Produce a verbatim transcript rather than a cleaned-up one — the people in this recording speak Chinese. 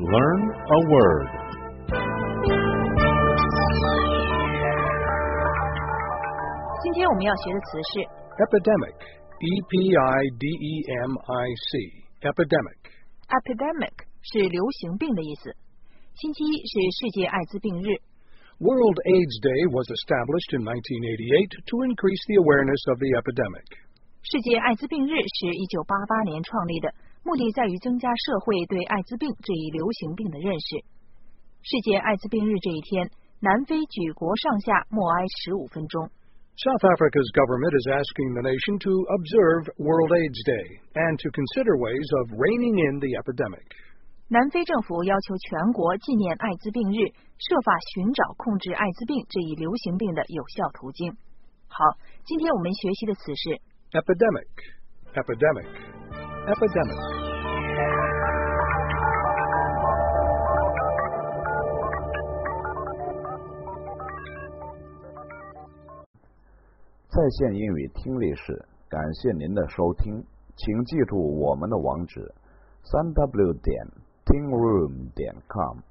Learn a word. 今天我们要学的词是 epidemic, E P I D E M I C, epidemic. epidemic 是流行病的意思。星期一是世界艾滋病日。 World AIDS Day was established in nineteen eighty-eight to increase the awareness of the epidemic. 世界艾滋病日是一九八八年创立的，目的在于增加社会对艾滋病这一流行病的认识。世界艾滋病日这一天，南非举国上下默哀十五分钟。 South Africa's government is asking the nation to observe World AIDS Day and to consider ways of reining in the epidemic. 南非政府要求全国纪念艾滋病日，设法寻找控制艾滋病这一流行病的有效途径。好，今天我们学习的词是 epidemic, epidemic, epidemic. 在线英语听力室，感谢您的收听，请记住我们的网址三 w 点 tingroom 点 com。